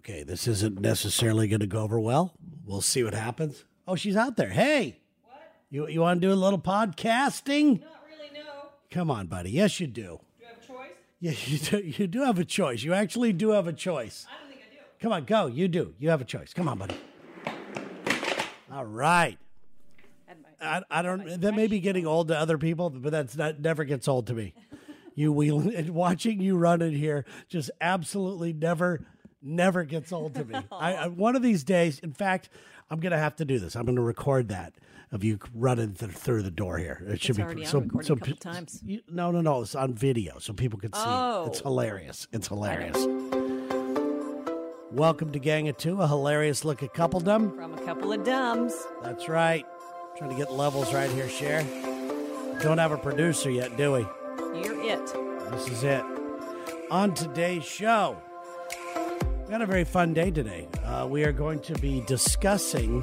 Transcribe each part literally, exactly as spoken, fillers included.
Okay, this isn't necessarily going to go over well. We'll see what happens. Oh, she's out there. Hey. What? You you want to do a little podcasting? Not really, no. Come on, buddy. Yes, you do. Do you have a choice? Yeah, you do, you do have a choice. You actually do have a choice. I don't think I do. Come on, go. You do. You have a choice. Come on, buddy. All right. I, I don't. That may be getting old to other people, but that's that never gets old to me. You wheel and watching you run in here just absolutely never, never gets old to me. I, I one of these days, in fact, I'm going to have to do this. I'm going to record that of you running th- through the door here. It should It's be already so. on recording so a couple times. You, no, no, no. It's on video, so people could see. Oh. It. It's hilarious. It's hilarious. Welcome to Gang of Two, a hilarious look at coupledom. From a couple of dumbs. That's right. Trying to get levels right here, Cher. Don't have a producer yet, do we? You're it. This is it. On today's show, we had a very fun day today. Uh, we are going to be discussing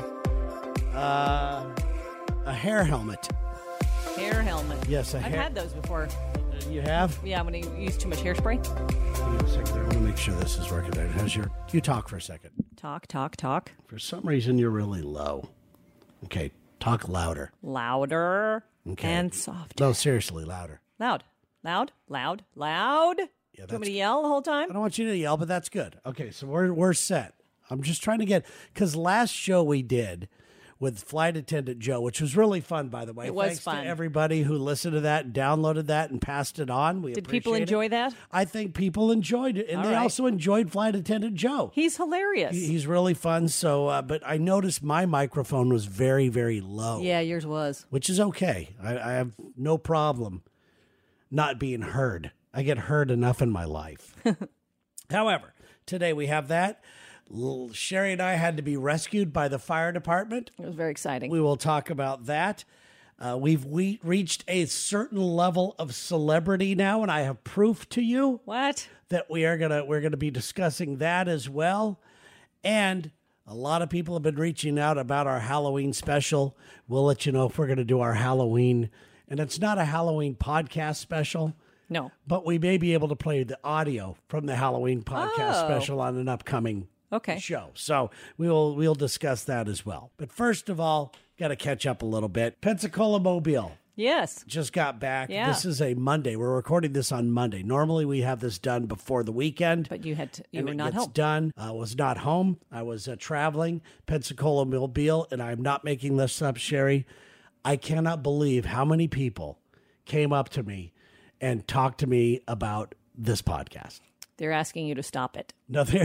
uh, a hair helmet. Hair helmet. Yes, a I've hair- had those before. You have? Yeah, when you use too much hairspray. Give me a second there. I want to make sure this is working. How's your? You talk for a second. Talk, talk, talk. For some reason, you're really low. Okay, talk louder. Louder Okay. and softer. No, seriously, louder. Loud, loud, loud, loud. Yeah, Do you want that's- me to yell the whole time? I don't want you to yell, but that's good. Okay, so we're we're set. I'm just trying to get because last show we did with Flight Attendant Joe, which was really fun, by the way. It was Thanks fun. to everybody who listened to that, and downloaded that, and passed it on. We Did people appreciate enjoy it. that? I think people enjoyed it, and All they right. also enjoyed Flight Attendant Joe. He's hilarious. He- He's really fun. So, uh, but I noticed my microphone was very, very low. yeah, yours was. Which is okay. I, I have no problem not being heard. I get heard enough in my life. However, today we have that. L- Sherry and I had to be rescued by the fire department. It was very exciting. We will talk about that. Uh, we've we reached a certain level of celebrity now, and I have proof to you what? that we are gonna we're gonna be discussing that as well. And a lot of people have been reaching out about our Halloween special. We'll let you know if we're gonna do our Halloween, and it's not a Halloween podcast special, No. but we may be able to play the audio from the Halloween podcast Oh. special on an upcoming Okay. show. So we'll we'll discuss that as well. But first of all, got to catch up a little bit. Pensacola Mobile Yes. just got back. Yeah. This is a Monday. We're recording this on Monday. Normally we have this done before the weekend. But you had to, you and were it not gets home. done. I was not home. I was uh, traveling Pensacola Mobile, and I'm not making this up, Sherry. I cannot believe how many people came up to me and talked to me about this podcast. They're asking you to stop it. No, they're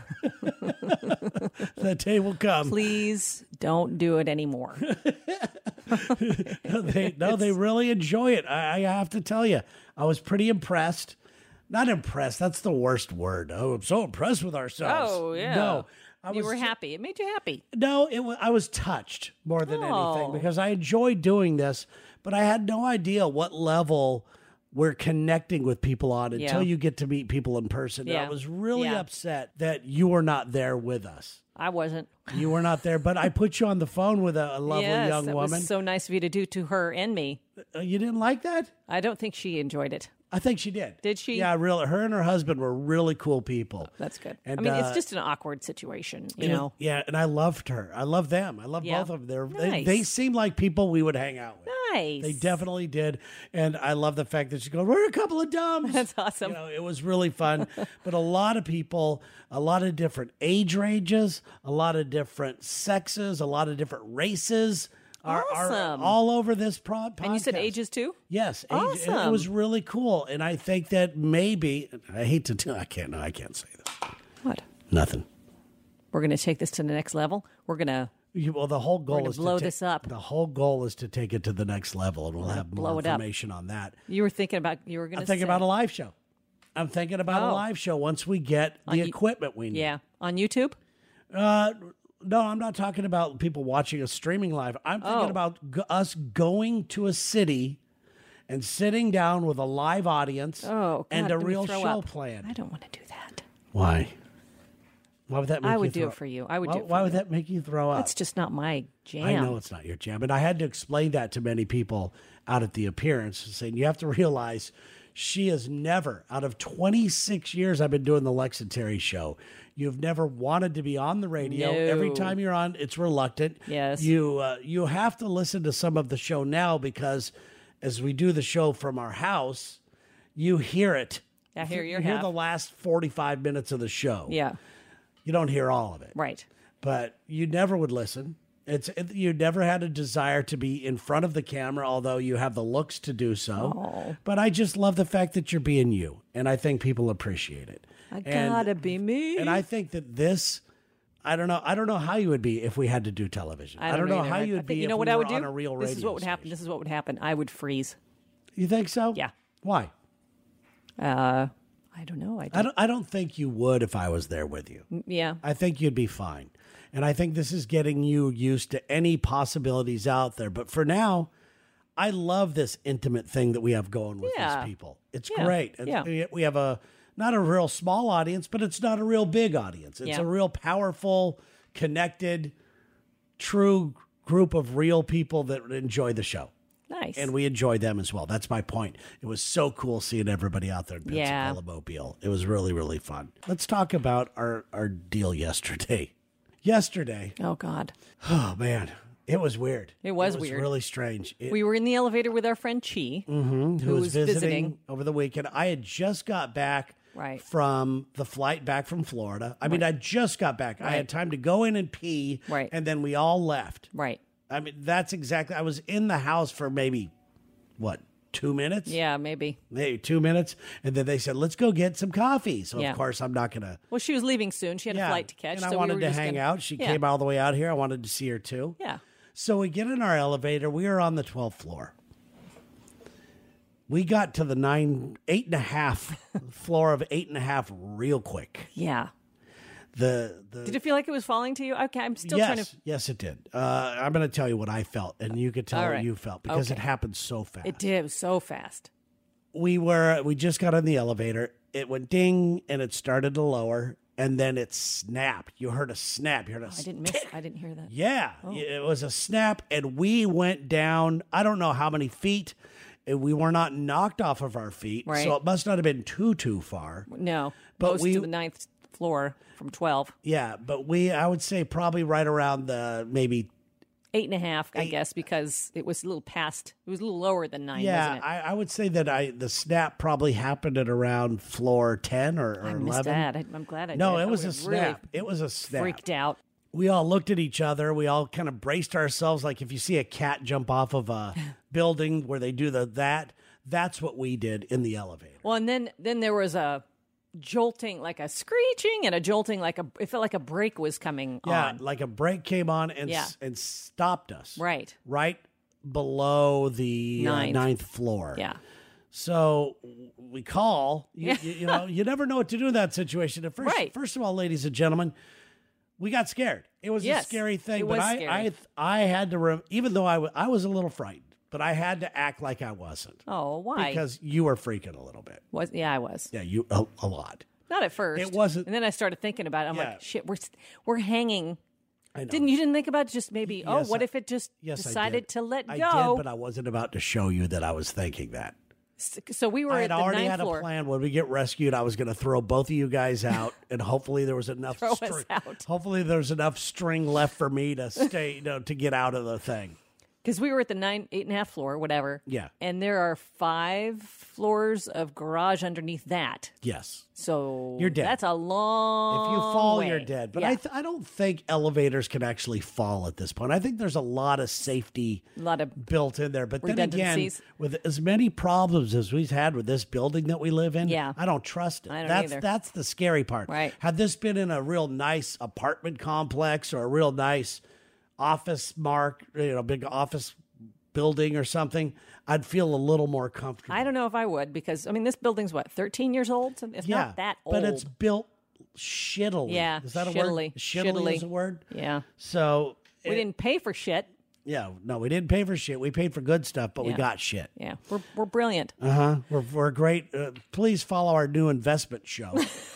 that day will come. Please don't do it anymore. No, they, no, they really enjoy it. I, I have to tell you, I was pretty impressed. Not impressed. That's the worst word. Oh, I'm so impressed with ourselves. Oh, yeah. No, I you was were happy. It made you happy. No, it was, I was touched more than Oh. anything because I enjoyed doing this, but I had no idea what level we're connecting with people on until Yeah. you get to meet people in person. And Yeah. I was really Yeah. upset that you were not there with us. I wasn't. You were not there, but I put you on the phone with a, a lovely yes, young that woman. was so nice of you to do to her and me. Uh, you didn't like that? I don't think she enjoyed it. I think she did. Did she? Yeah, really. Her and her husband were really cool people. That's good. And, I mean, uh, it's just an awkward situation, you It was- know. yeah, and I loved her. I love them. I love Yeah. both of them. They're, they Nice. they seem like people we would hang out with. Nice. They definitely did. And I love the fact that she goes, we're a couple of dumbs. That's awesome. You know, it was really fun. But a lot of people, a lot of different age ranges, a lot of different sexes, a lot of different races are, are Awesome. all over this pro- podcast. And you said ages too? Yes. age- Awesome. It was really cool. And I think that maybe, I hate to tell, I can't, no, I can't say this. What? Nothing. We're going to take this to the next level. We're going to You, well, the whole goal gonna is blow to ta- this up. The whole goal is to take it to the next level, and we'll have blow more it up. information on that. You were thinking about you were going to I'm thinking about a live show. I'm thinking about a Oh. live show once we get On the you- equipment we need. Yeah, on YouTube? No, I'm not talking about people watching us streaming live. I'm thinking Oh. about g- us going to a city and sitting down with a live audience Oh, God, and a make me real throw show up. plan. I don't want to do that. Why? Why would that make I you would do throw- it for you. I would why, do it for Why would you. that make you throw up? That's just not my jam. I know it's not your jam, but I had to explain that to many people out at the appearance, saying you have to realize She has never, out of twenty-six years I've been doing the Lex and Terry show, you've never wanted to be on the radio. No. Every time you're on, it's reluctant. Yes. You uh, you have to listen to some of the show now because as we do the show from our house, you hear it. I hear your You hear half. the last forty-five minutes of the show. Yeah. You don't hear all of it. Right. But you never would listen. It's it, you never had a desire to be in front of the camera, although you have the looks to do so. Oh. But I just love the fact that you're being you, and I think people appreciate it. I And- gotta be me. And I think that this, I don't know, I don't know how you would be if we had to do television. I don't, know either. how I- you I would think- be You know if what we I were would do? on a real radio This is what would happen. station. This is what would happen. I would freeze. You think so? Yeah. Why? Uh, I don't know. I, I don't, don't. I don't think you would if I was there with you. yeah. I think you'd be fine. And I think this is getting you used to any possibilities out there. But for now, I love this intimate thing that we have going with Yeah. these people. It's Yeah. great. And Yeah. we have a not a real small audience, but it's not a real big audience. It's Yeah. a real powerful, connected, true group of real people that enjoy the show. Nice. And we enjoy them as well. That's my point. It was so cool seeing everybody out there in Yeah. Pensacola Mobile. It was really, really fun. Let's talk about our, our deal yesterday. Yesterday, oh God. oh man, it was weird. It was it was weird. really strange. It, We were in the elevator with our friend Chi. who was was visiting, visiting. over the weekend. I had just got back Right. from the flight back from Florida. I mean, I just got back. I Right. had time to go in and pee, Right. and then we all left. Right. I mean, that's exactly. I was in the house for maybe what two minutes? Yeah, maybe. Maybe two minutes, and then they said, "Let's go get some coffee." So Yeah. of course, I'm not gonna. Well, she was leaving soon. She had a flight to catch. and so I we wanted were to just hang gonna- out. She yeah. came all the way out here. I wanted to see her too. Yeah. So we get in our elevator. We are on the twelfth floor. We got to the nine, eight and a half floor of eight and a half real quick. Yeah. The the Did it feel like it was falling to you? Okay, I'm still yes, trying to. yes, it did. Uh, I'm going to tell you what I felt, and you could tell All what right. you felt because Okay. it happened so fast. It did. It was so fast. We were we just got on the elevator. It went ding, and it started to lower, and then it snapped. You heard a snap. You heard a I didn't miss. I didn't hear that. Yeah, it was a snap, and we went down. I don't know how many feet. And we were not knocked off of our feet, Right. so it must not have been too too far. No, But most we- to the ninth floor from twelve. Yeah, but we I would say probably right around the maybe. Eight and a half, I guess, because it was a little past. It was a little lower than nine, Yeah, wasn't it? I, I would say that I the snap probably happened at around floor ten or, or I eleven. missed that. I, I'm glad I No, did. it I was a would've really snap. It was a snap. freaked out. We all looked at each other. We all kind of braced ourselves, like if you see a cat jump off of a building where they do the that. That's what we did in the elevator. Well, and then then there was a jolting, like a screeching, and a jolting, like a. It felt like a brake was coming Yeah, on. like a brake came on and Yeah. s- and stopped us. Right. Right below the uh, Ninth. ninth floor. Yeah. So we call. You, Yeah. you, you know, you never know what to do in that situation. At first, Right. first of all, ladies and gentlemen, we got scared. It was Yes, a scary thing, it but was I, scary. I, I had to. Rem- even though I, w- I was a little frightened, but I had to act like I wasn't Oh, why? because you were freaking a little bit. was yeah, I was Yeah, you a, a lot. not at first. It wasn't- and then I started thinking about it. I'm Yeah. like, shit, we're st- we're hanging. I know. Didn't you didn't think about just maybe? Oh, Yes, what I- if it just Yes, I decided did. to let I go? did, but I wasn't about to show you that I was thinking that. so we were I at had the already ninth had floor. a plan. When we get rescued, I was going to throw both of you guys out, and hopefully there was enough. Throw us string, out. Hopefully there's enough string left for me to stay, you know, to get out of the thing. Because we were at the nine, eight and a half floor, whatever. Yeah. And there are five floors of garage underneath that. Yes, So You're dead. That's a long. if you fall, way. you're dead. But Yeah. I, th- I don't think elevators can actually fall at this point. I think there's a lot of safety a lot of built in there. But then again, Redundancies. with as many problems as we've had with this building that we live in, Yeah. I don't trust it. I don't that's either. that's the scary part. Right. Had this been in a real nice apartment complex or a real nice office mark, you know, big office building or something, I'd feel a little more comfortable. I don't know if I would because I mean this building's what thirteen years old. So it's yeah, not that old. but it's built shittily. Yeah, is that a shittily. word? Shittily, Shittily. is a word. yeah. So We it- didn't pay for shit. Yeah, no, we didn't pay for shit. We paid for good stuff, but we Yeah. got shit. Yeah, we're we're brilliant. Uh huh. We're we're great. Uh, please follow our new investment show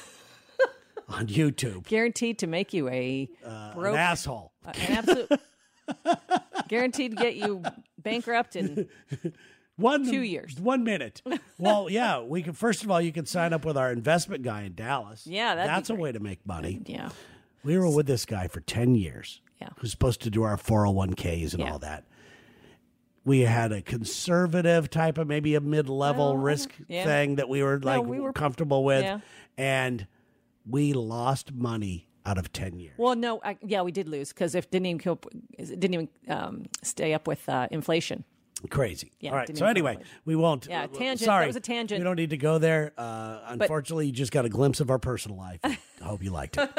on YouTube. Guaranteed to make you a Uh, broke, an asshole. uh, an absolute. Guaranteed to get you bankrupt and One Two years. One minute. Well, yeah, we can. First of all, you can sign up with our investment guy in Dallas. Yeah, that'd be that's a great. way to make money. Yeah. We were with this guy for ten years. Yeah. Who's supposed to do our four oh one k's and Yeah. all that. We had a conservative type of maybe a mid-level Well, risk yeah. thing that we were like we were- comfortable with, yeah. and we lost money out of ten years. Well, no, I, yeah, we did lose because it didn't even cope, it didn't even um, stay up with uh, inflation. Crazy. Yeah, All right. didn't So even anyway, cope with- we won't. Yeah, uh, tangent. That Sorry, was a tangent. We don't need to go there. Uh, unfortunately, you just got a glimpse of our personal life. I hope you liked it.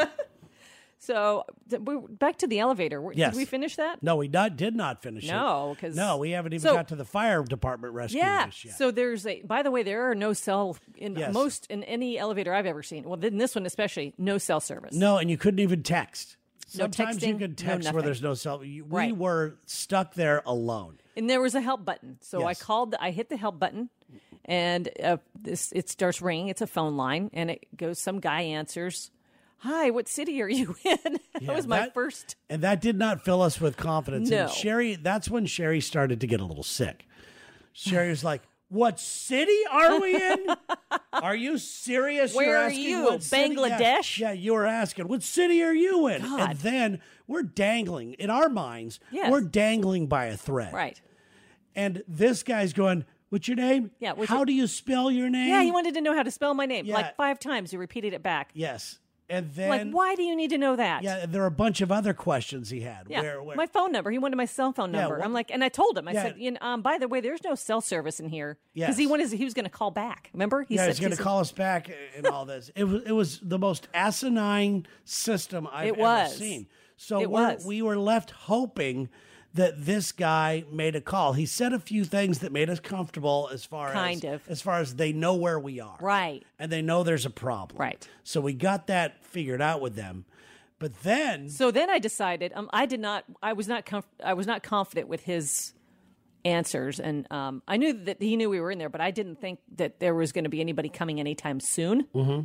So th- we, back to the elevator. Were- Yes. Did we finish that? No, we not, did not finish it. No, 'cause- no, we haven't even So- got to the fire department rescue Yeah. just yet. So there's a. By the way, there are no cell in Yes. most in any elevator I've ever seen. Well, in this one especially, no cell service. No, and you couldn't even text. No Sometimes you texting, could no text where nothing. there's no cell. We Right. were stuck there alone. And there was a help button. So I Yes. called. I hit the help button, and uh, this it starts ringing. It's a phone line, and it goes. Some guy answers. Hi, what city are you in? Yeah, that was my that- first. And that did not fill us with confidence. No. And Sherry, that's when Sherry started to get a little sick. Sherry was like, "What city are we in? Are you serious? Where You're are asking you? what city?" Yeah, Bangladesh? Yeah, you were asking, what city are you in? God. And then we're dangling, in our minds, Yes. we're dangling by a thread. Right. And this guy's going, "What's your name? Yeah, what's How your- do you spell your name?" Yeah, he wanted to know how to spell my name. Yeah. Like five times, he repeated it back. Yes. And then, Like, why do you need to know that? yeah, there are a bunch of other questions he had. Yeah, Where, where, my phone number. He wanted my cell phone Yeah, number. what- I'm like, and I told him. I Yeah. said, you know, um, by the way, there's no cell service in here because Yes. he wanted. He was going to call back. Remember? He yeah, said he's going to said- call us back and all this. It was it was the most asinine system I've It ever was. seen. So It we're, was. we were left hoping that this guy made a call. He said a few things that made us comfortable as far Kind as of. as far as they know where we are. Right. And they know there's a problem. Right. So we got that figured out with them. But then So then I decided. Um, I did not. I was not. Comf- I was not confident with his answers, and um, I knew that he knew we were in there, but I didn't think that there was going to be anybody coming anytime soon. Mm-hmm.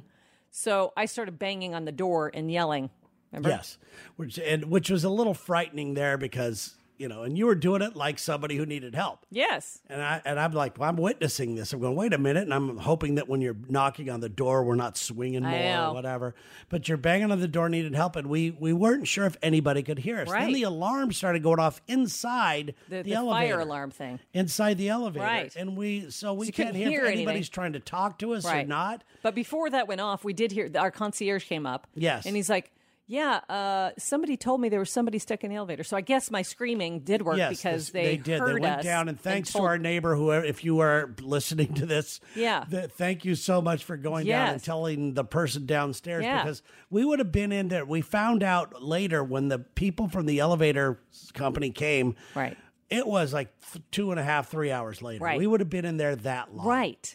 So I started banging on the door and yelling. Remember? yes, which and which was a little frightening there because, you know, and you were doing it like somebody who needed help. Yes. And I and I'm like, well, I'm witnessing this. I'm going, wait a minute, and I'm hoping that when you're knocking on the door, we're not swinging I more know. or whatever. But you're banging on the door, needed help, and we we weren't sure if anybody could hear us. Then Right. the alarm started going off inside The, the, the elevator, fire alarm thing. inside the elevator, Right. and we so we you can't couldn't hear, hear if anything. anybody's trying to talk to us or Right. not. But before that went off, we did hear our concierge came up. Yes. And he's like, yeah, uh, somebody told me there was somebody stuck in the elevator. So I guess my screaming did work Yes, because this- they, did. heard They went us down, and thanks told- to our neighbor, who, if you are listening to this, Yeah. th- thank you so much for going down and Yes. telling the person downstairs Yeah. because we would have been in there. We found out later when the people from the elevator company came. Right. It was like th- two and a half, three hours later. Right. We would have been in there that long. Right.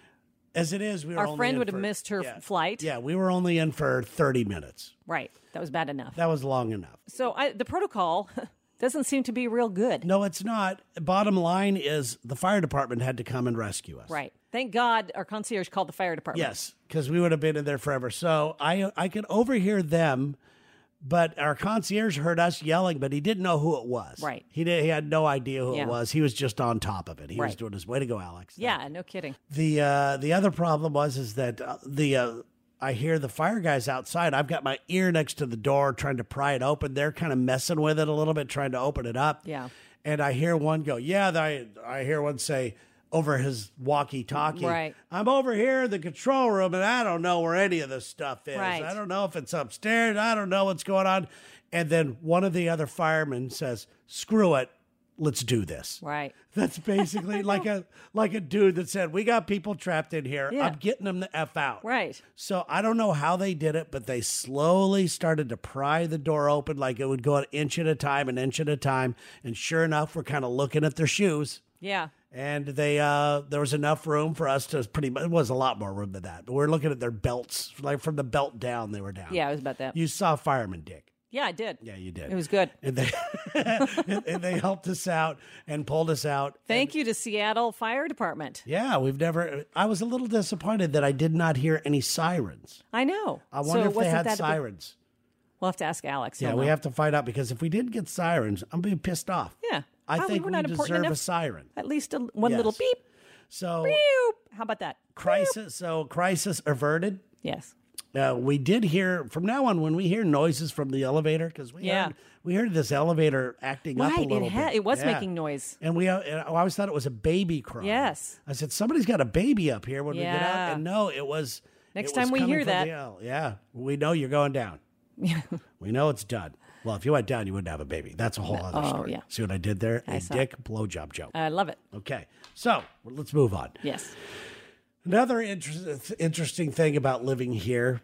As it is, we were Our only friend in would have for- missed her yeah. flight. Yeah, we were only in for thirty minutes. Right. That was bad enough. That was long enough. So I, the protocol doesn't seem to be real good. No, it's not. Bottom line is the fire department had to come and rescue us. Right. Thank God our concierge called the fire department. Yes, because we would have been in there forever. So I I could overhear them, but our concierge heard us yelling, but he didn't know who it was. Right. He did. He had no idea who Yeah. it was. He was just on top of it. He was Right. doing his way to go, Alex. Yeah, no kidding. The uh, the other problem was is that uh, the uh, I hear the fire guys outside. I've got my ear next to the door trying to pry it open. They're kind of messing with it a little bit, trying to open it up. Yeah. And I hear one go, yeah. I I hear one say over his walkie-talkie, Right. I'm over here in the control room, and I don't know where any of this stuff is. Right. I don't know if it's upstairs. I don't know what's going on. And then one of the other firemen says, screw it. Let's do this. Right. That's basically like a like a dude that said, we got people trapped in here. Yeah. I'm getting them the F out. Right. So I don't know how they did it, but they slowly started to pry the door open like it would go an inch at a time, an inch at a time. And sure enough, we're kind of looking at their shoes. Yeah. And they uh, there was enough room for us to pretty much, it was a lot more room than that. But we're looking at their belts, like from the belt down, they were down. Yeah, it was about that. You saw fireman Dick. Yeah, I did. Yeah, you did. It was good. And they, and, and they helped us out and pulled us out. Thank you to Seattle Fire Department. Yeah, we've never. I was a little disappointed that I did not hear any sirens. I know. I So wonder it if they wasn't had that a big- sirens. We'll have to ask Alex. Yeah, He'll we know. have to find out because if we didn't get sirens, I'm being pissed off. Yeah. I Oh, think we're we not important deserve a enough? siren. At least a, one Yes. little beep. So Beep. How about that? crisis. So crisis averted. Yes. Uh, we did hear from now on when we hear noises from the elevator because we Yeah. heard we heard this elevator acting up a Right. little It, ha- bit. it was Yeah. making noise. And we uh, I always thought it was a baby crying. Yes. I said somebody's got a baby up here when we get out, Yeah. and no, it was. Next it was time we coming hear from that. the L. Yeah, we know you're going down. We know it's done. Well, if you went down, you wouldn't have a baby. That's a whole other Oh, story. yeah. See what I did there? I a saw dick blowjob joke. I love it. Okay, so well, let's move on. Yes. Another inter- interesting thing about living here,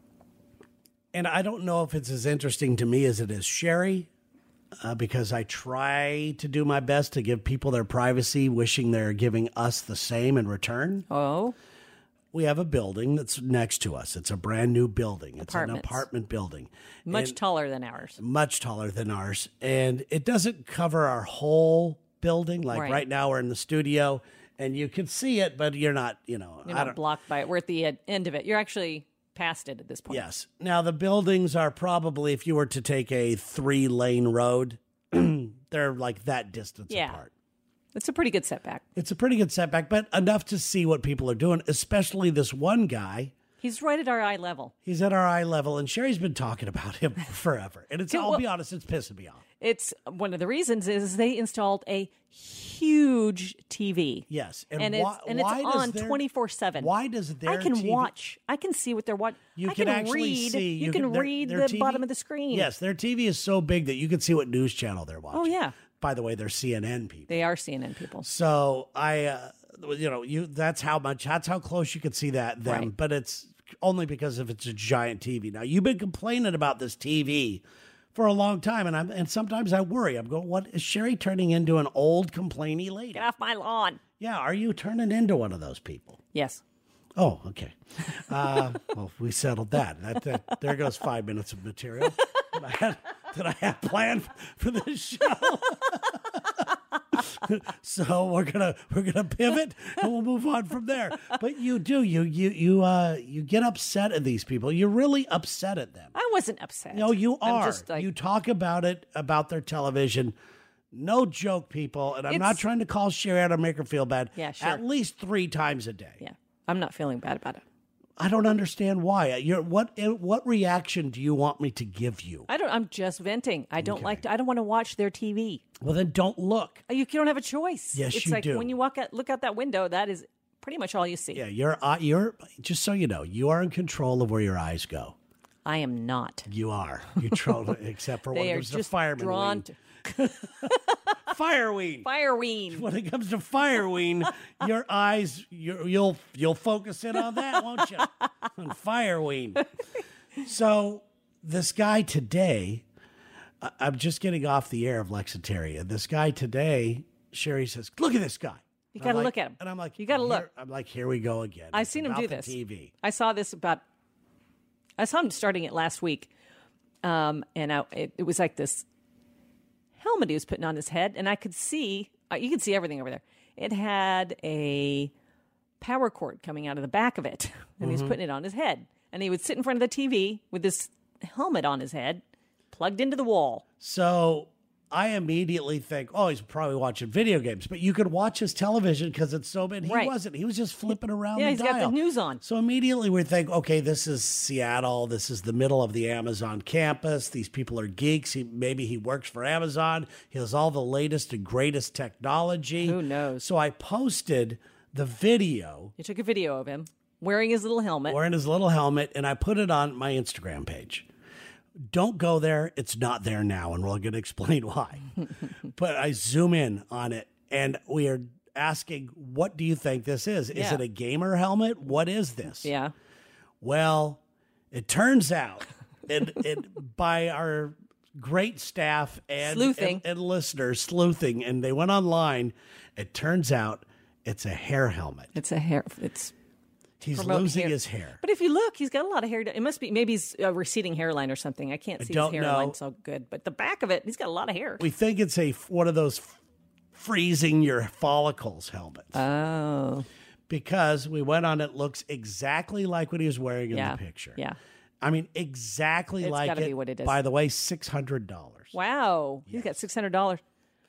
and I don't know if it's as interesting to me as it is Sherry, uh, because I try to do my best to give people their privacy, wishing they're giving us the same in return. Oh. We have a building that's next to us. It's a brand new building. It's an Apartments. apartment building. Much And- taller than ours. much taller than ours. And it doesn't cover our whole building. Like Right. right, now we're in the studio and you can see it, but you're not, you know, You're I not don't blocked by it. We're at the ed- end of it. You're actually past it at this point. Yes. Now the buildings are probably, if you were to take a three lane road, they're like that distance Yeah. apart. It's a pretty good setback. It's a pretty good setback, but enough to see what people are doing, especially this one guy. He's right at our eye level. He's at our eye level, and Sherry's been talking about him forever. And it's, Yeah, I'll well- be honest, it's pissing me off. It's one of the reasons is they installed a huge T V. Yes. And, why, it's, and it's why does on their- twenty-four seven. Why does their I can T V watch. I can see what they're watching. You I can, actually read. see. You, can, their- read their the T V bottom of the screen. Yes, their T V is so big that you can see what news channel they're watching. Oh, yeah. By the way, they're C N N people. They are C N N people. So I, uh, you know, you that's how much. That's how close you could see that them. Right. But it's only because if it's a giant T V. Now you've been complaining about this T V for a long time, and I'm and sometimes I worry. I'm going, what is Sherry turning into an old complainy lady? Get off my lawn. Yeah, are you turning into one of those people? Yes. Oh, okay. Uh, well, we settled that. That, that. There goes five minutes of material that I had, that I had planned for this show. So we're gonna we're gonna pivot and we'll move on from there. But you do you you you uh you get upset at these people. You're really upset at them. I wasn't upset. No, you I'm are. just like, You talk about it about their television. No joke, people. And I'm not It's- trying to call Sherry out or make her feel bad. Yeah, sure. At least three times a day. yeah, I'm not feeling bad about it. I don't understand why. You're, what what reaction do you want me to give you? I don't. I'm just venting. I don't like. To, I don't want to watch their T V. Well, then don't look. You, you don't have a choice. Yes, it's you like do. when you walk out, look out that window. That is pretty much all you see. Yeah, you're uh, you're just so you know, you are in control of where your eyes go. I am not. You are. You troll except for when They it are comes to just fireman drawn ween. to Fireween. Fireween. When it comes to Fireween, your eyes you, you'll you'll focus in on that, won't you? On Fireween. So this guy today, I- I'm just getting off the air of Lexitaria. This guy today, Sherry says, "Look at this guy." You And got to I'm look like- at him. And I'm like, you got to "Here-" look. I'm like, here we go again. I've It's seen him about do the this. T V. I saw this about. I saw him starting it last week, um, and I, it, it was like this helmet he was putting on his head, and I could see. Uh, you could see everything over there. It had a power cord coming out of the back of it, and Mm-hmm. he was putting it on his head. And he would sit in front of the T V with this helmet on his head, plugged into the wall. So I immediately think, oh, he's probably watching video games. But you could watch his television because it's so big. He Right. wasn't. He was just flipping around Yeah, the he's got the dial. news on. So immediately we think, okay, this is Seattle. This is the middle of the Amazon campus. These people are geeks. He, maybe he works for Amazon. He has all the latest and greatest technology. Who knows? So I posted the video You took a video of him wearing his little helmet. wearing his little helmet, and I put it on my Instagram page. Don't go there. It's not there now, and we're going to explain why. But I zoom in on it, and we are asking, what do you think this is? Is Yeah. it a gamer helmet? What is this? Yeah. Well, it turns out, and, and by our great staff and, Sleuthing. and, and listeners sleuthing, and they went online, it turns out it's a hair helmet. It's a hair. It's He's promote losing hair. his hair. But if you look, he's got a lot of hair. It must be maybe he's a receding hairline or something. I can't see don't his hairline know. so good. But the back of it, he's got a lot of hair. We think it's a one of those f- freezing your follicles helmets. Oh, Because we went on, it looks exactly like what he was wearing in yeah. the picture. Yeah. I mean, exactly It's like gotta it. be what it is. By the way, six hundred dollars. Wow. He's got six hundred dollars.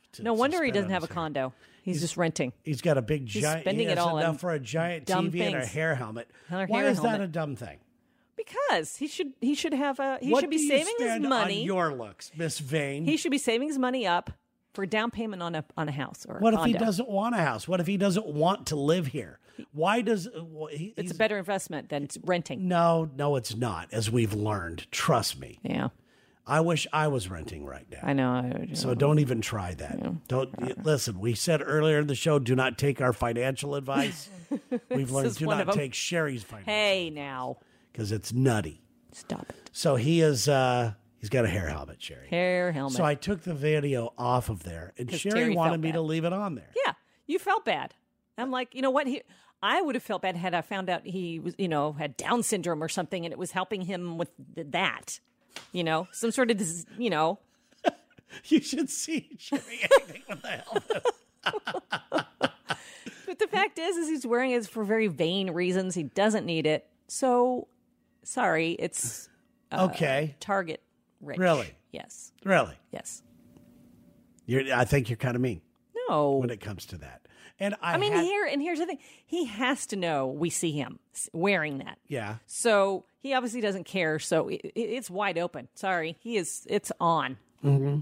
To, no to wonder he spend doesn't on have a his hair. condo. He's, He's just renting. He's got a big He's giant. spending he it has all enough on for a giant T dumb V and a things. hair helmet. And a Why hair is that helmet. a dumb thing? Because he should he should have a he what should be do you saving his spend money. on your looks, Miss Vane? He should be saving his money up for a down payment on a on a house or a what if condo. he doesn't want a house? What if he doesn't want to live here? Why does well, he, It's a better investment than renting. No, no, it's not. As we've learned, trust me. Yeah, I wish I was renting right now. I know. I, So don't even try that. Yeah. Don't listen. We said earlier in the show, do not take our financial advice. We've learned do not take Sherry's financial. Hey, now, because it's nutty. Stop it. So he is. uh He's got a hair helmet, Sherry. Hair helmet. So I took the video off of there, and Sherry Terry wanted me bad. to leave it on there. Yeah, you felt bad. I'm like, you know what? He, I would have felt bad had I found out he was, you know, had Down syndrome or something, and it was helping him with th- that. You know, some sort of, dis- you know. You should see Sherry anything with the helmet. But the fact is, is he's wearing it for very vain reasons. He doesn't need it. So, sorry, it's uh, okay. Target rich. Really? Yes. Really? Yes. You're, I think you're kind of mean. No. When it comes to that. And I, I mean, had, here and here's the thing: he has to know we see him wearing that. Yeah. So he obviously doesn't care. So it, it, it's wide open. Sorry, he is. It's on. Mm-hmm.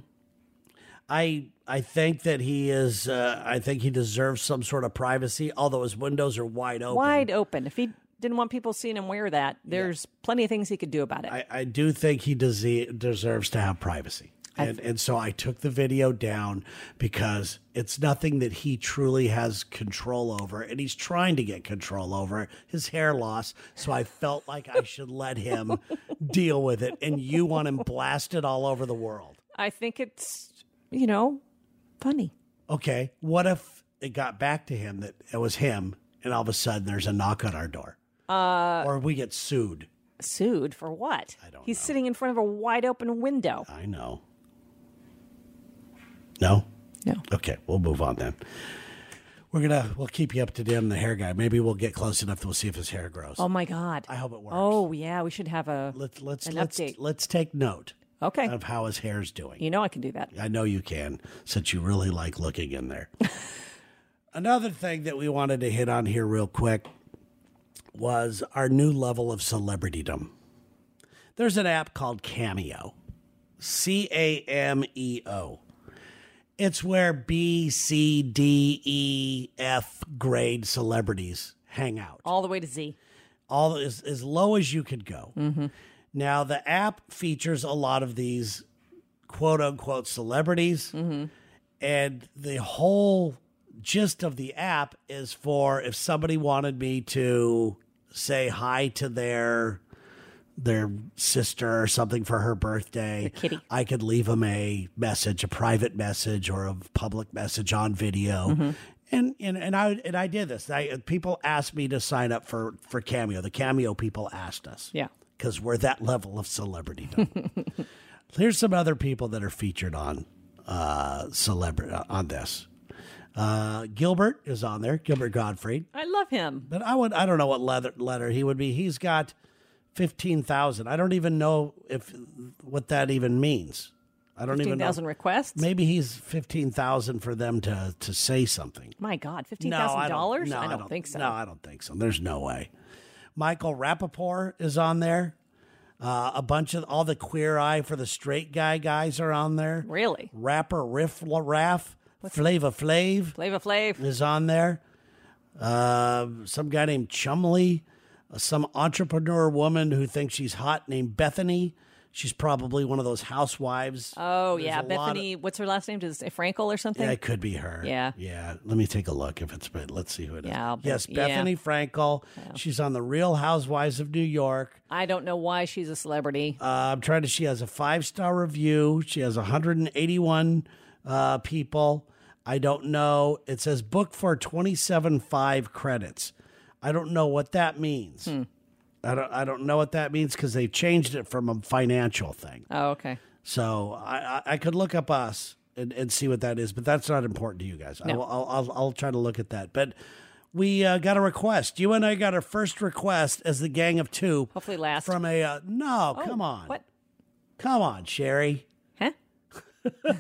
I I think that he is. Uh, I think he deserves some sort of privacy. Although his windows are wide open. Wide open. If he didn't want people seeing him wear that, there's yeah. plenty of things he could do about it. I, I do think he des- deserves to have privacy. And, and so I took the video down because it's nothing that he truly has control over. And he's trying to get control over his hair loss. So I felt like I should let him deal with it. And you want him blasted all over the world. I think it's, you know, funny. Okay. What if it got back to him that it was him and all of a sudden there's a knock on our door? Uh, or we get sued. Sued for what? I don't He's know. sitting in front of a wide open window. I know. No? No. Okay, we'll move on then. We're gonna we'll keep you up to date on the hair guy. Maybe we'll get close enough that we'll see if his hair grows. Oh my God. I hope it works. Oh yeah, we should have a let's let's an let's update. let's take note Okay. of how his hair's doing. You know I can do that. I know you can, since you really like looking in there. Another thing that we wanted to hit on here real quick was our new level of celebritydom. There's an app called Cameo. C A M E O. It's where B, C, D, E, F grade celebrities hang out. All the way to Z. All as, as low as you could go. Mm-hmm. Now, the app features a lot of these quote unquote celebrities. Mm-hmm. And the whole gist of the app is for if somebody wanted me to say hi to their their sister or something for her birthday, the kitty. I could leave them a message, a private message or a public message on video. Mm-hmm. And, and and I and I did this. I, people asked me to sign up for, for Cameo. The Cameo people asked us. Yeah. Because we're that level of celebrity. Here's some other people that are featured on uh, celebrity on this. Uh, Gilbert is on there. Gilbert Gottfried. I love him. But I would I don't know what letter letter he would be. He's got fifteen thousand. I don't even know if what that even means. I don't even know. fifteen thousand requests? Maybe he's fifteen thousand for them to to say something. My God, fifteen thousand dollars? No, I I don't don't think so. No, I don't think so. There's no way. Michael Rappaport is on there. Uh, a bunch of all the Queer Eye for the Straight Guy guys are on there. Really? Rapper Riff Raff, Flava Flav. Flava Flav is on there. Uh, some guy named Chumley. Uh, some entrepreneur woman who thinks she's hot named Bethany. She's probably one of those housewives. Oh, There's yeah. a lot Bethany, of- what's her last name? Is it Frankel or something? Yeah, it could be her. Yeah. Yeah. Let me take a look if it's, but let's see who it is. Yeah, I'll bet- yes, Bethany yeah. Frankel. She's on the Real Housewives of New York. I don't know why she's a celebrity. Uh, I'm trying to, she has a five-star review. She has one hundred eighty-one uh, people. I don't know. It says book for twenty-seven point five credits. I don't know what that means. Hmm. I don't I don't know what that means because they changed it from a financial thing. Oh, okay. So I, I, I could look up us and, and see what that is, but that's not important to you guys. No. I will, I'll, I'll I'll try to look at that. But we uh, got a request. You and I got our first request as the gang of two. Hopefully last. From a uh, no, Oh, come on, What? come on, Sherry. Huh?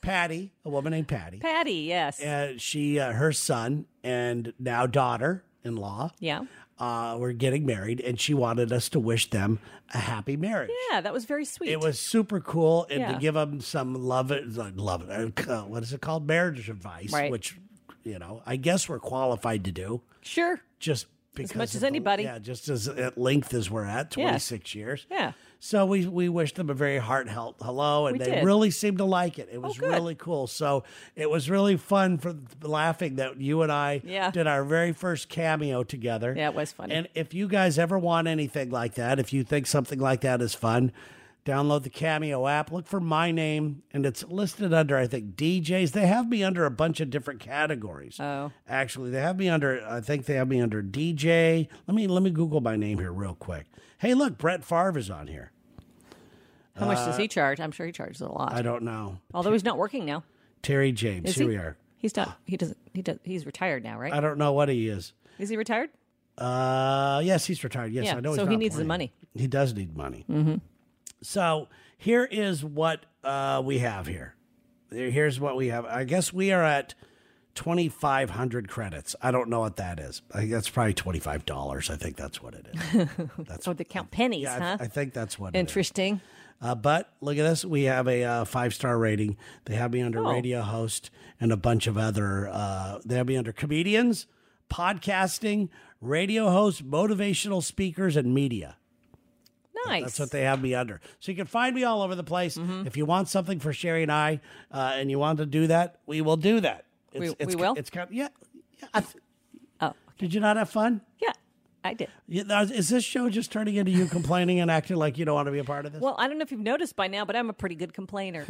Patty, a woman named Patty. Patty, yes. And she, uh, her son and now daughter-in-law, yeah, uh, were getting married, and she wanted us to wish them a happy marriage. Yeah, that was very sweet. It was super cool, and Yeah. to give them some love, love, uh, what is it called, marriage advice, Right. which, you know, I guess we're qualified to do. Sure. Just because As much of as the- anybody. yeah, just as at length as we're at, twenty-six years. Yeah. So we we wished them a very heartfelt hello, and We they did. really seemed to like it. It was good. really cool. So it was really fun for laughing that you and I Yeah. did our very first cameo together. Yeah, it was funny. And if you guys ever want anything like that, if you think something like that is fun, download the Cameo app. Look for my name, and it's listed under, I think, D Js. They have me under a bunch of different categories. Oh. Actually, they have me under, I think they have me under D J. Let me let me Google my name here real quick. Hey, look, Brett Favre is on here. How much does he charge? I'm sure he charges a lot. I don't know. Although he's not working now. Terry James. Is Here he? we are. He's not. He doesn't. He does. He's retired now, right? I don't know what he is. Is he retired? Uh, yes, he's retired. Yes, Yeah, I know. He's so not he needs the playing. money. He does need money. Mm-hmm. So here is what uh, we have here. Here- Here's what we have. I guess we are at twenty-five hundred credits. I don't know what that is. I think that's probably twenty-five dollars. I think that's what it is. That's Oh, they count pennies, yeah, I, huh? I think that's what it is. Interesting. Uh, but look at this. We have a uh, five-star rating. They have me under Oh. radio host and a bunch of other, uh, they have me under comedians, podcasting, radio hosts, motivational speakers, and media. Nice. That's what they have me under. So you can find me all over the place. If you want something for Sherry and I, uh, and you want to do that, we will do that. It's, We- it's, we will? It's kind of, yeah. yeah I th- Oh, did you not have fun? yeah, I did. Yeah, now, is this show just turning into you complaining and acting like you don't want to be a part of this? Well, I don't know if you've noticed by now, but I'm a pretty good complainer.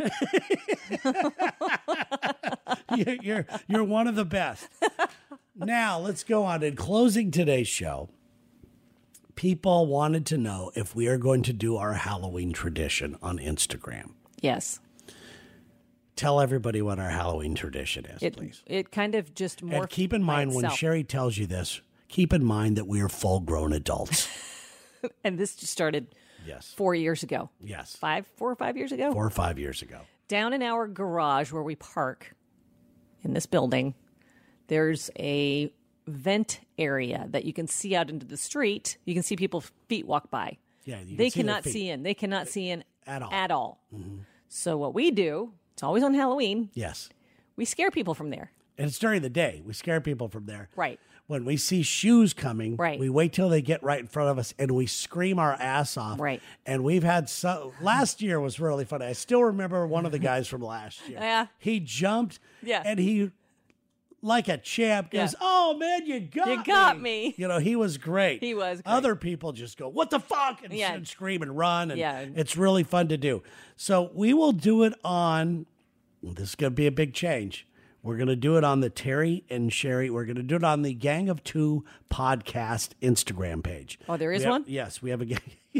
you're, you're you're one of the best. Now let's go on. In closing today's show, people wanted to know if we are going to do our Halloween tradition on Instagram. Yes. Tell everybody what our Halloween tradition is, It please. it kind of just morphed And keep in by mind when itself. Sherry tells you this, keep in mind that we are full-grown adults. And this just started Yes. four years ago. Yes. Five, four or five years ago. Four or five years ago. Down in our garage where we park in this building, there's a vent area that you can see out into the street. You can see people's feet walk by. Yeah, you can they see their cannot feet. see in. They cannot see in At all. Mm-hmm. At all. So what we do, it's always on Halloween. Yes. We scare people from there. And it's during the day. We scare people from there. Right. When we see shoes coming, Right. we wait till they get right in front of us and we scream our ass off. Right. And we've had so last year was really funny. I still remember one of the guys from last year. Yeah. He jumped Yeah. and he like a champ goes, Yeah. "Oh man, you got me. You got me." You know, he was great. He was great. Other people just go, "What the fuck?" and, Yeah. and scream and run and Yeah. it's really fun to do. So we will do it on this is going to be a big change. We're going to do it on the Terry and Sherry. We're going to do it on the Gang of Two podcast Instagram page. Oh, there is We have- one? Yes, we have a gang.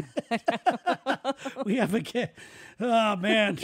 we have a gang. Oh, man.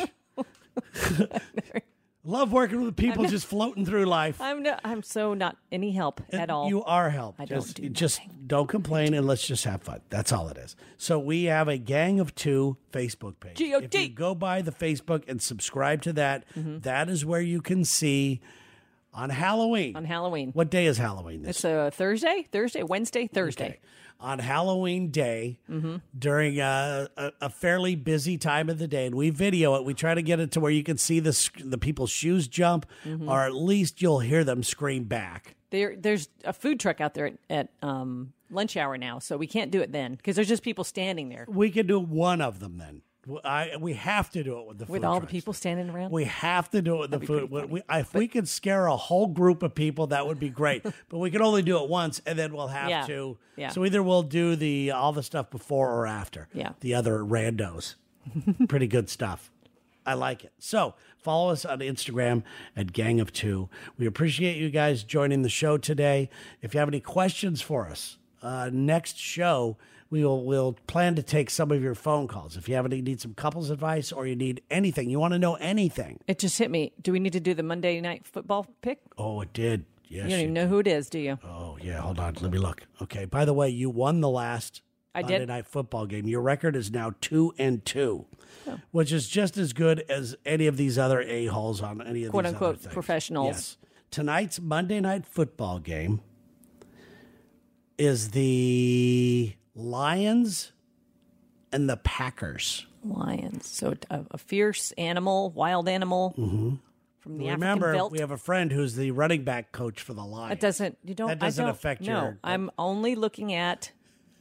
Love working with people just floating through life. I'm no, I'm so not any help at all. You are help. I don't just, do just don't complain and let's just have fun. That's all it is. So we have a Gang of Two Facebook page. G O T. If you go by the Facebook and subscribe to that, Mm-hmm. that is where you can see on Halloween. on Halloween. What day is Halloween this It's a Thursday, Thursday, Wednesday, Thursday. Okay. On Halloween day, Mm-hmm. during a, a, a fairly busy time of the day, and we video it. We try to get it to where you can see the sc- the people's shoes jump, Mm-hmm. or at least you'll hear them scream back. There, there's a food truck out there at, at um, lunch hour now, so we can't do it then because there's just people standing there We can do one of them then. I we have to do it with the with food all trucks. the people standing around. We have to do it with the be food. pretty We, if we could scare a whole group of people, that would be great. But we can only do it once, and then we'll have Yeah. to. Yeah. So either we'll do the all the stuff before or after. Yeah. The other randos. Pretty good stuff. I like it. So follow us on Instagram at Gang of Two. We appreciate you guys joining the show today. If you have any questions for us, uh, next show we will we'll plan to take some of your phone calls. If you have any need some couples advice or you need anything, you want to know anything. It just hit me. Do we need to do the Monday night football pick? Oh, it did. Yes. You don't even you know who it is, do you? Oh, yeah. Hold on. Let me look. Okay. By the way, you won the last I Monday did. Night Football game. Your record is now two and two, oh. which is just as good as any of these other a-holes on any of quote these unquote other things. professionals. Yes. Tonight's Monday Night Football game is the Lions and the Packers. Lions. So a, a fierce animal, wild animal Mm-hmm. from the Remember, African belt. we have a friend who's the running back coach for the Lions. It doesn't. You don't. That doesn't I don't, affect no, your. I'm only looking at.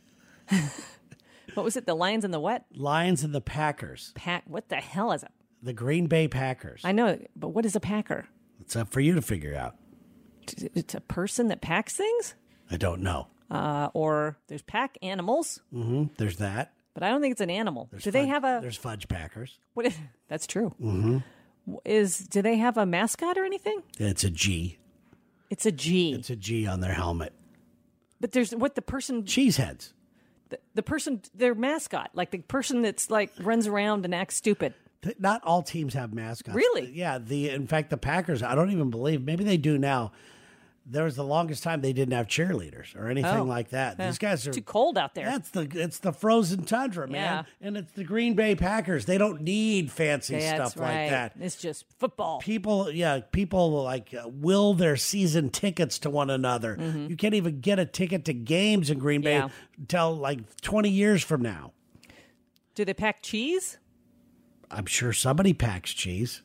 What was it? The Lions and the what? Lions and the Packers. Pack. What the hell is it? The Green Bay Packers. I know, but what is a packer? It's up for you to figure out. It's a person that packs things. I don't know. Uh, or there's pack animals, Mm-hmm. There's that. but I don't think it's an animal. There's do they fudge- have a? There's Fudge Packers. What is? That's true. Mm-hmm. Is do they have a mascot or anything? It's a G. It's a G. It's a G on their helmet. But there's what the person, Cheeseheads. the, the person, their mascot, like the person that's like runs around and acts stupid. Th- Not all teams have mascots. Really? Yeah. The in fact, the Packers. I don't even believe. Maybe they do now. There was the longest time they didn't have cheerleaders or anything Oh. like that. Yeah. These guys are Too cold out there. That's the it's the frozen tundra, man, Yeah. and it's the Green Bay Packers. They don't need fancy Yeah, stuff that's right. like that. It's just football. People, yeah, people like uh, will their season tickets to one another. You can't even get a ticket to games in Green Bay Mm-hmm. Yeah. until like twenty years from now. Do they pack cheese? I'm sure somebody packs cheese.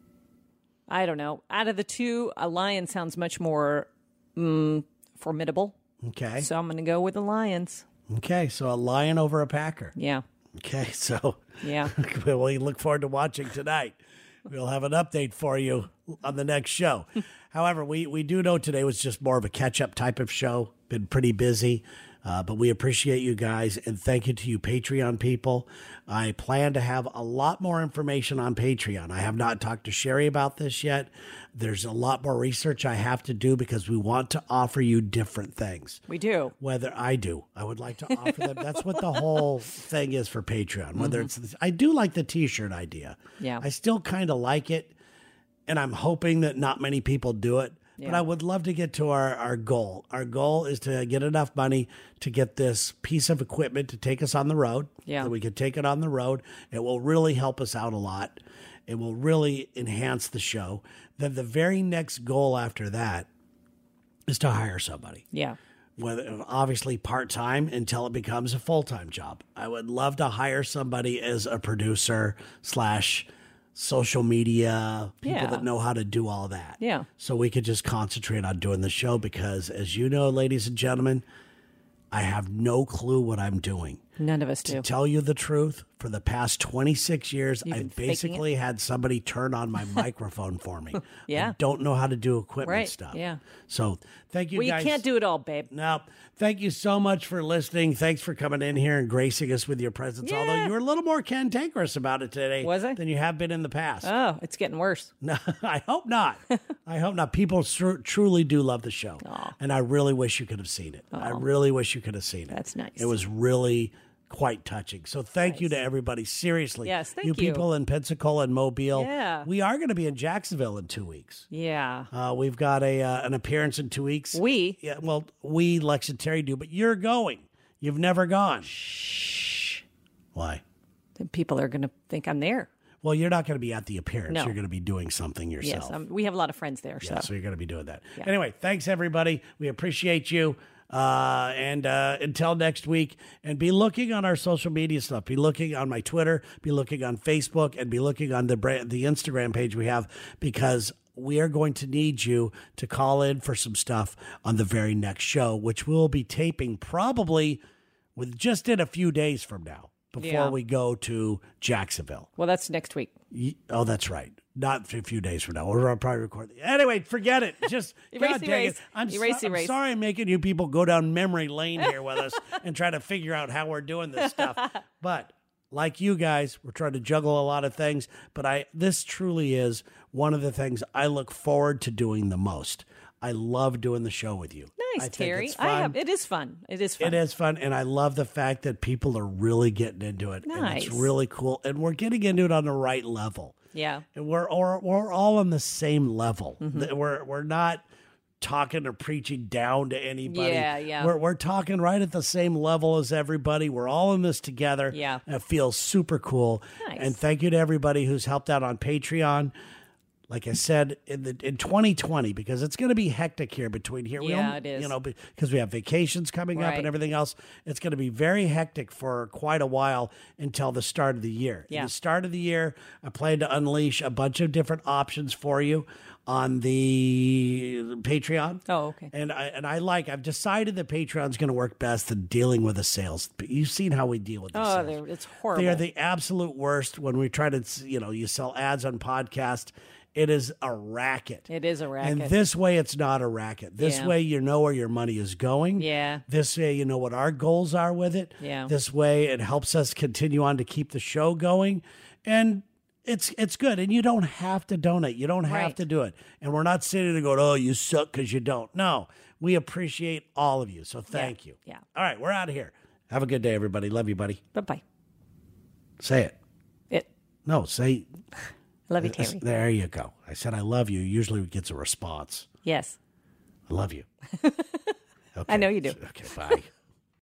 I don't know. Out of the two, a lion sounds much more mm, formidable. Okay, So I'm going to go with the Lions. okay, so a lion over a Packer. Yeah. Okay, so Yeah. we look forward to watching tonight. We'll have an update for you on the next show. However, we, we do know today was just more of a catch-up type of show. Been pretty busy, uh, but we appreciate you guys, and thank you to you Patreon people. I plan to have a lot more information on Patreon. I have not talked to Sherry about this yet. There's a lot more research I have to do because we want to offer you different things. We do. Whether I do, I would like to offer them. That's what the whole thing is for Patreon. Whether it's, I do like the T-shirt idea. Yeah. I still kind of like it, and I'm hoping that not many people do it. But Yeah. I would love to get to our, our goal. Our goal is to get enough money to get this piece of equipment to take us on the road. Yeah. That we can take it on the road. It will really help us out a lot. It will really enhance the show. Then the very next goal after that is to hire somebody. Yeah. Whether obviously part-time until it becomes a full-time job. I would love to hire somebody as a producer slash social media, people Yeah. that know how to do all that. Yeah. So we could just concentrate on doing the show because, as you know, ladies and gentlemen, I have no clue what I'm doing. None of us To do. tell you the truth, for the past twenty-six years, You've been I've faking basically had somebody turn on my microphone for me. Yeah. I don't know how to do equipment Right, stuff. yeah. So thank you Well, you guys. can't do it all, babe. No, thank you so much for listening. Thanks for coming in here and gracing us with your presence. Yeah. Although you were a little more cantankerous about it today, Was I? than you have been in the past. Oh, it's getting worse. No, I hope not. I hope not. People tr- truly do love the show, Aw. and I really wish you could have seen it. I really wish you could have seen it. That's nice. It was really quite touching. So thank you to everybody. Seriously, Yes, thank you you. people in Pensacola and Mobile. Yeah. We are going to be in Jacksonville in two weeks. Yeah. Uh, we've got a uh, an appearance in two weeks. We? Yeah, well, we, Lex and Terry do, but you're going. You've never gone. Shh. Why? Then people are going to think I'm there. Well, you're not going to be at the appearance. No. You're going to be doing something Yes. yourself. Um, we have a lot of friends there. So. Yeah, so you're going to be doing that. Anyway, thanks, everybody. We appreciate you. Uh, and uh, until next week, and be looking on our social media stuff. Be looking on my Twitter, be looking on Facebook, and be looking on the brand, the Instagram page we have, because we are going to need you to call in for some stuff on the very next show, which we'll be taping probably with just in a few days from now before Yeah. we go to Jacksonville. Well, that's next week. Ye- Oh, that's right. Not a few days from now. We're probably recording. Anyway, forget it. Just Erase, God dang erase. it. I'm, Erase, so- I'm erase. sorry I'm making you people go down memory lane here with us and try to figure out how we're doing this stuff. But like you guys, we're trying to juggle a lot of things. But I this truly is one of the things I look forward to doing the most. I love doing the show with you. Nice, I think Terry. it's I fun. have. It is fun. It is fun. It is fun, and I love the fact that people are really getting into it. And Nice. it's really cool, and we're getting into it on the right level. Yeah. And we're or we're all on the same level. Mm-hmm. That We're we're not talking or preaching down to anybody. Yeah, yeah. We're, we're talking right at the same level as everybody. We're all in this together. Yeah. And it feels super cool. Nice. And thank you to everybody who's helped out on Patreon. Like I said, in the in twenty twenty, because it's going to be hectic here between here. We Yeah, don't- it is. You know, because we have vacations coming up Right. and everything else. It's going to be very hectic for quite a while until the start of the year. Yeah. At the start of the year, I plan to unleash a bunch of different options for you on the Patreon. Oh, okay. And I and I like. I've decided that Patreon's going to work best in dealing with the sales. But you've seen how we deal with the Oh, sales. they're- it's horrible. They are the absolute worst when we try to, you know, you sell ads on podcast. It is a racket. It is a racket. And this way, it's not a racket. This Yeah. way, you know where your money is going. Yeah. This way, you know what our goals are with it. Yeah. This way, it helps us continue on to keep the show going. And it's it's good. And you don't have to donate. You don't have Right. to do it. And we're not sitting there going, oh, you suck because you don't. No, we appreciate all of you. So thank you. Yeah. All right, we're out of here. Have a good day, everybody. Love you, buddy. Bye-bye. Say it. It. No, say. Love you, Terry. There you go. I said I love you. Usually it gets a response. Yes. I love you. I know you do. Okay, bye.